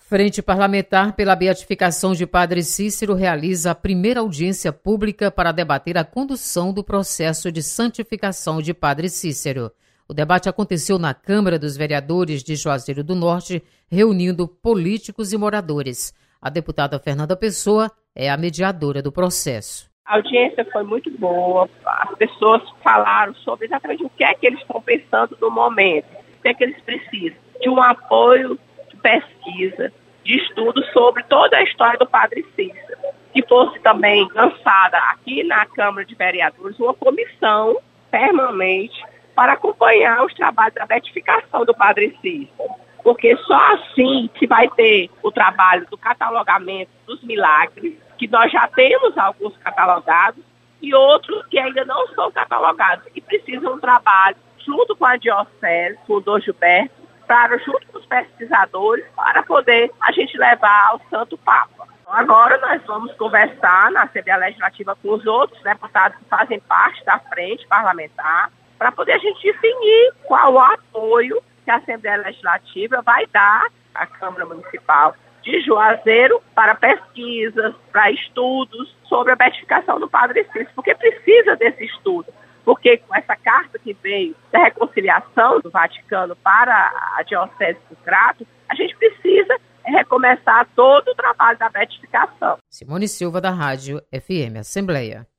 Frente Parlamentar pela Beatificação de Padre Cícero realiza a primeira audiência pública para debater a condução do processo de santificação de Padre Cícero. O debate aconteceu na Câmara dos Vereadores de Juazeiro do Norte, reunindo políticos e moradores. A deputada Fernanda Pessoa é a mediadora do processo. A audiência foi muito boa, as pessoas falaram sobre exatamente o que é que eles estão pensando no momento, o que é que eles precisam, de um apoio de pesquisa, de estudo sobre toda a história do Padre Cícero. Que fosse também lançada aqui na Câmara de Vereadores uma comissão permanente para acompanhar os trabalhos da beatificação do Padre Cícero. Porque só assim se vai ter o trabalho do catalogamento dos milagres, que nós já temos alguns catalogados, e outros que ainda não são catalogados, e precisam de um trabalho junto com a Diocese, com o Dom Gilberto, junto com os pesquisadores, para poder a gente levar ao Santo Papa. Agora nós vamos conversar na Assembleia Legislativa com os outros deputados que fazem parte da frente parlamentar, para poder a gente definir qual o apoio que a Assembleia Legislativa vai dar à Câmara Municipal de Juazeiro para pesquisas, para estudos sobre a beatificação do Padre Cícero, porque precisa desse estudo. Porque com essa carta que veio da reconciliação do Vaticano para a Diocese do Crato, a gente precisa recomeçar todo o trabalho da beatificação. Simone Silva, da Rádio FM Assembleia.